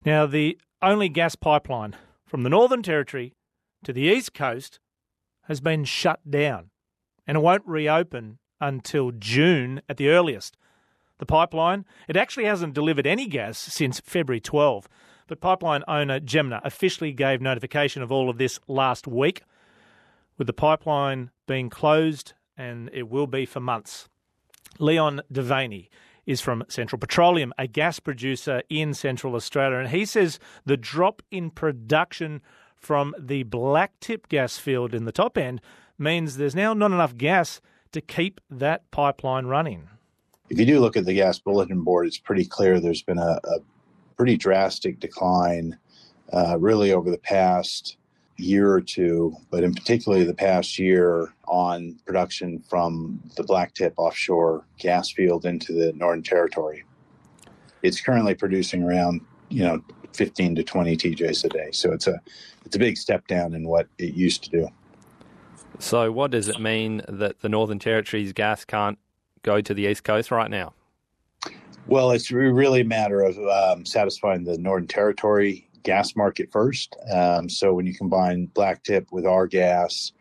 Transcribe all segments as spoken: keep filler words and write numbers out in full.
Now, the only gas pipeline from the Northern Territory to the East Coast has been shut down, and it won't reopen until June at the earliest. The pipeline, it actually hasn't delivered any gas since February twelfth, but pipeline owner Gemna officially gave notification of all of this last week, with the pipeline being closed, and it will be for months. Leon Devaney is from Central Petroleum, a gas producer in Central Australia, and he says the drop in production from the Blacktip gas field in the top end means there's now not enough gas to keep that pipeline running. If you do look at the gas bulletin board, it's pretty clear there's been a, a pretty drastic decline uh, really over the past year or two, but in particularly the past year on production from the Blacktip offshore gas field into the Northern Territory. It's currently producing around, you know, fifteen to twenty T Js a day. So it's a it's a big step down in what it used to do. So what does it mean that the Northern Territory's gas can't go to the East Coast right now? Well, it's really a matter of um, satisfying the Northern Territory gas market first. Um, so when you combine Blacktip with our gas,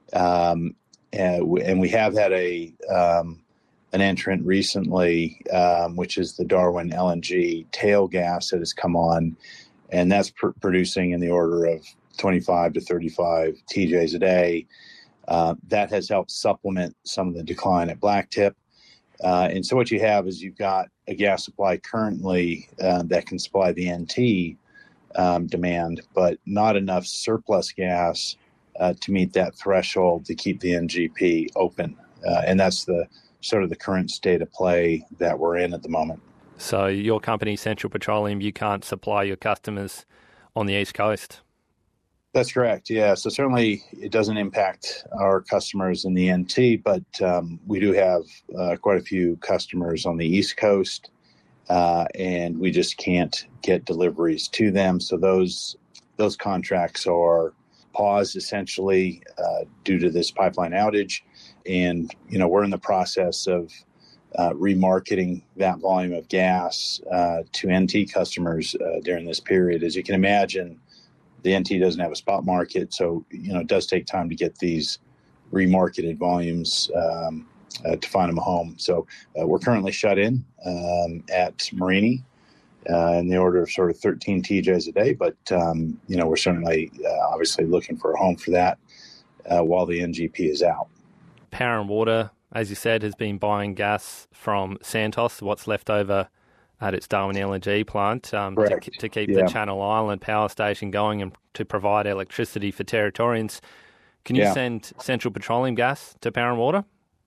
um, and, and we have had a um, an entrant recently, um, which is the Darwin L N G tail gas that has come on, and that's pr- producing in the order of twenty-five to thirty-five T Js a day. Uh, that has helped supplement some of the decline at Blacktip. Uh, and so what you have is you've got a gas supply currently uh, that can supply the N T um, demand, but not enough surplus gas uh, to meet that threshold to keep the N G P open. Uh, and that's the sort of the current state of play that we're in at the moment. So your company, Central Petroleum, you can't supply your customers on the East Coast? That's correct, yeah. So certainly it doesn't impact our customers in the N T, but um, we do have uh, quite a few customers on the East Coast, uh, and we just can't get deliveries to them. So those those contracts are paused essentially uh, due to this pipeline outage. And, you know, we're in the process of uh, remarketing that volume of gas uh, to N T customers uh, during this period. As you can imagine, the N T doesn't have a spot market, so, you know, it does take time to get these remarketed volumes um, uh, to find them a home. So uh, we're currently shut in um, at Mereenie uh, in the order of sort of thirteen T Js a day, but, um, you know, we're certainly uh, obviously looking for a home for that uh, while the N G P is out. Power and Water, as you said, has been buying gas from Santos, what's left over at its Darwin L N G plant, um, to, to keep yeah. the Channel Island power station going and to provide electricity for Territorians. Can you yeah. send Central Petroleum gas to Power and Water?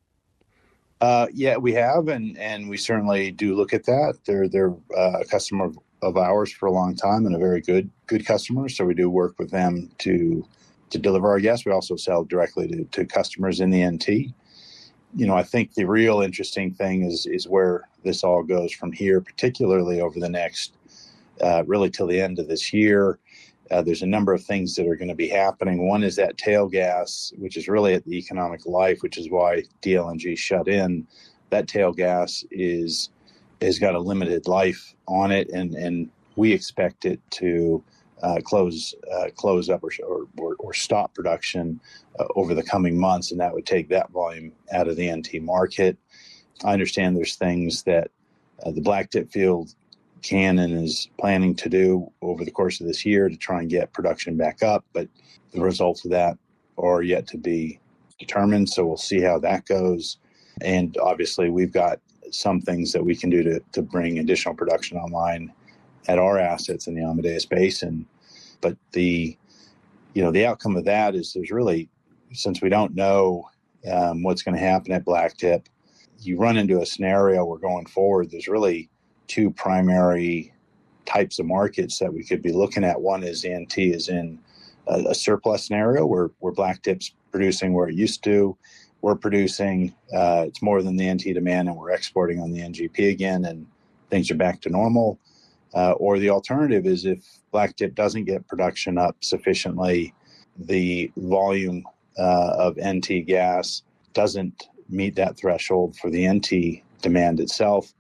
Uh, yeah, we have, and, and we certainly do look at that. They're they're uh, a customer of, of ours for a long time and a very good good customer. So we do work with them to to deliver our gas. We also sell directly to, to customers in the N T. You know, I think the real interesting thing is is where this all goes from here, particularly over the next, uh, really till the end of this year. Uh, there's a number of things that are going to be happening. One is that tail gas, which is really at the economic life, which is why D L N G shut in. That tail gas is has got a limited life on it, and, and we expect it to uh, close uh, close up or, or, or stop production uh, over the coming months, and that would take that volume out of the N T market. I understand there's things that uh, the Blacktip field can and is planning to do over the course of this year to try and get production back up, but the results of that are yet to be determined, so we'll see how that goes. And obviously we've got some things that we can do to, to bring additional production online at our assets in the Amadeus Basin. But the, you know, the outcome of that is there's really, since we don't know um, what's going to happen at Blacktip, you run into a scenario where going forward, there's really two primary types of markets that we could be looking at. One is the N T is in a, a surplus scenario where, where Blacktip's producing where it used to. We're producing, uh, it's more than the N T demand, and we're exporting on the N G P again, and things are back to normal. Uh, or the alternative is if Blacktip doesn't get production up sufficiently, the volume uh, of N T gas doesn't meet that threshold for the N T demand itself.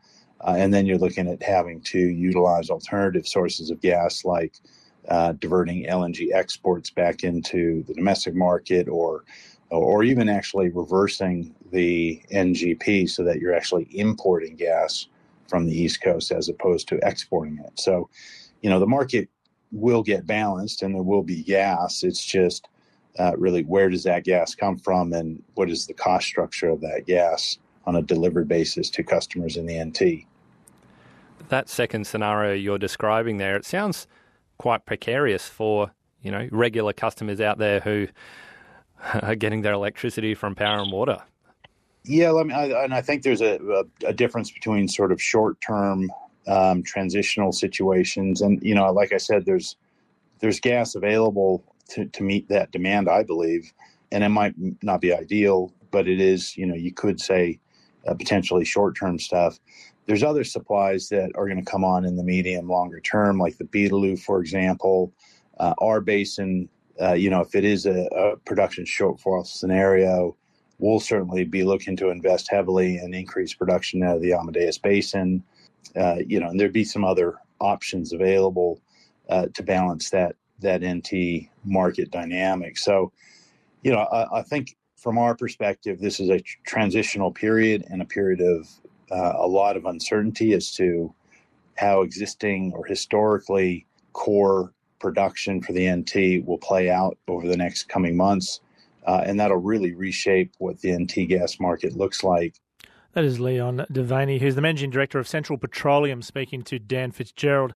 Uh, and then you're looking at having to utilize alternative sources of gas like uh, diverting L N G exports back into the domestic market, or or even actually reversing the N G P so that you're actually importing gas from the East Coast as opposed to exporting it. So, you know, the market will get balanced and there will be gas. It's just uh, really where does that gas come from and what is the cost structure of that gas on a delivered basis to customers in the N T. That second scenario you're describing there, it sounds quite precarious for, you know, regular customers out there who are getting their electricity from Power and Water. Yeah, I mean, I, and I think there's a, a, a difference between sort of short-term um, transitional situations, and you know, like I said, there's there's gas available to, to meet that demand, I believe, and it might not be ideal, but it is, you know, you could say uh, potentially short-term stuff. There's other supplies that are going to come on in the medium, longer term, like the Beetaloo, for example. Uh, our basin, uh, you know, if it is a, a production shortfall scenario, we'll certainly be looking to invest heavily and increase production out of the Amadeus Basin. Uh, you know, and there'd be some other options available uh, to balance that that N T market dynamic. So, you know, I, I think from our perspective, this is a tr- transitional period and a period of uh, a lot of uncertainty as to how existing or historically core production for the N T will play out over the next coming months. Uh, and that'll really reshape what the N T gas market looks like. That is Leon Devaney, who's the Managing Director of Central Petroleum, speaking to Dan Fitzgerald.